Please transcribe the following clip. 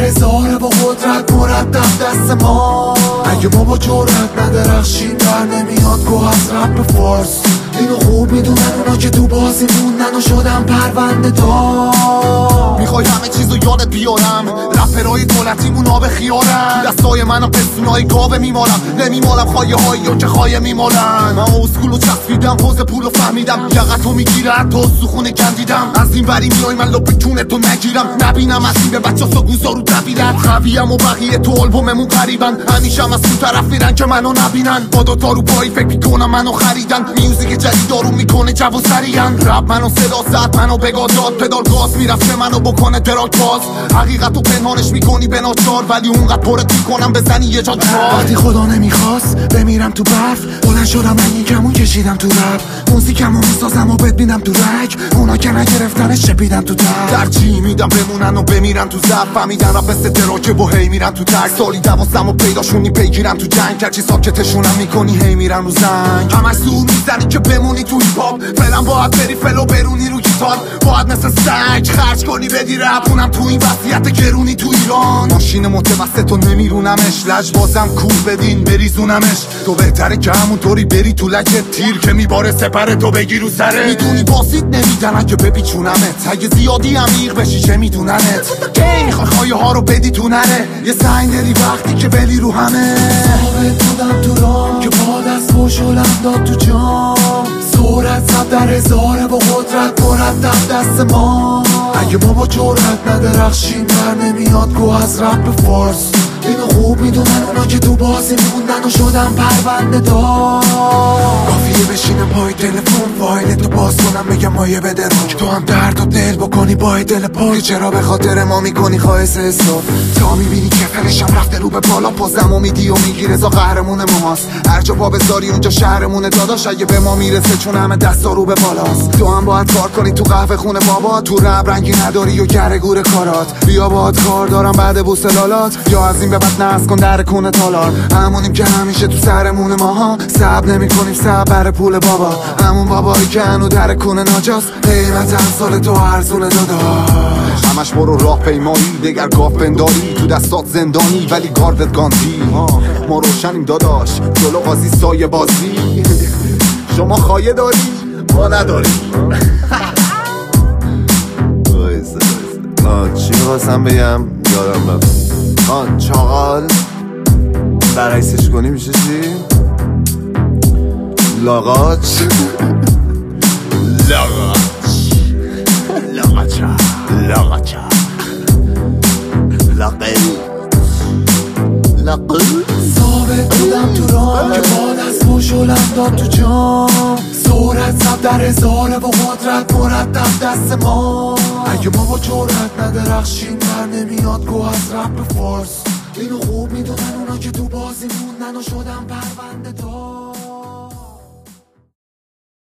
هزاره با قدرت مرتب دست ما. اگه ما با جرأت ندرخشیم در نمیاد گوه از رپ فارس. اینو خوب میدونن اونا که تو بازی موندن و شدن پرونده دار. میخوای همه چیزو یادت بیارم، رپرهای دولتیمون آب خیارن. دستای منو پستونای گاوه میمالم، نمیمالم خایه هایی که خایه میمالن. من اسکولو چسبیدم، حوز پولو فهمیدم، یقتو میگیره حتی سخونه گندیدم. از این وری میای من لپ کونتو نگیرم، نبینم از این به بچه سا رو دویدن. خویم و بقیه تو آلبوممون قریبن، همیشه هم از اون طرف میرن که منو نبینن. با دوتا رو پایی فکر میکنم منو خریدن. میوزیک جدید دارو میکنه جو و سریعن. رپ منو صدا زد منو بگاه داد، پدال گاز میرفته منو بکنه دراک باز. حقیقتو پنهانش میکنی به ناچار، ولی اونقدر پرت میکنم بزنی یه جا جوار. وقتی خدا نمیخواست بمیرم تو برف، بلند شدم من یکمون کشیدم تو رپ. موزیکمو میسازم و ببینم تو رگ، اونا که نگرفتنش چپیدم تو در. ترجیح میدم بمونن و بمیرن تو زب. فهمیدن رپ مثل دراکه و هی میرن تو تک. سالی 12 و پیداشونی پیگیرم تو جنگ. هرچی ساکتشونم میکنی هی میرن رو زنگ. همش زور میزنی که بمونی تو هیپ هاپ. فعلا باید بری فلو برونی رو گیتار. باید مثل سگ خرج کنی بدی رپ. اونم تو این وضعیت گرونی تو ایران. ماشین متوسط و نمیرونمش، لجبازم کور بدین بریزونمش. تو بهتره که همونطوری بری تو لجت، تیر که میباره سپره تو بگی رو سره. میدونی باسید نمیدن اگه بپیچونمت، اگه زیادی عمیق بشی چه میدوننت. کی میخوای خایه ها رو بدی تو نره، یه سنگ داری وقتی که بلی رو همه. ثابت بودم تو رام که با دست خوشولم داد تو جام. سرعت 100,000 با قدرت مرتب دست ما. اگه ما با جرأت ندرخشیم در نمیاد گوه از رپ فارس. اینو خوب میدونن اونا که تو بازی موندن و شدن پرونده دار. کافیه بشینم پای تلفن فایلتو باز کنم بگم مایه بده روک. تو هم درد و دل بکنی با دل پاک، چرا به خاطر ما میکنی خواهش حساب. تا میبینی که فرشم رفته رو به بالا، پازم و میدی و میگی رضا قهرمون ماست. هر جا پا بذاری اونجا شهرمونه داداش. اگه به ما میرسه چون همه دستا رو به بالاست. تو هم باید کار کنی تو قهوه خونه بابا. تو رب رنگی نداری و گره گور کارات. بیا باهات کار دارم بعد بوس لالات. یا از این به بعد ناز کن در کونه تالار. همونیم که همیشه تو سرمون ماها. صبر نمی کنیم صبر پول بابا. همون بابایی که هنو در کونه ناجاست. قیمت سال تو ارزونه داداش. همش برو راه پیمایی دگر گاف بنداری. تو دستات زندانی ولی گاردت گاندی. ما روشنیم داداش جلو قاضی سایه بازی. شما خایه داری ما نداریم. چی میخواستم بگم یادم رفت. چاقال برعکسش کنی میشه چی؟ لاغاچ. ثابت بودم تو رام که با دست خوشولم داد تو جام. سرعت 100,000 با قدرت مرتب دست ما. اگه ما با جرأت ندرخشیم در نمیاد گوه از رپ فارس. اینو خوب میدونن اونا که تو بازی موندن و شدن پرونده دار.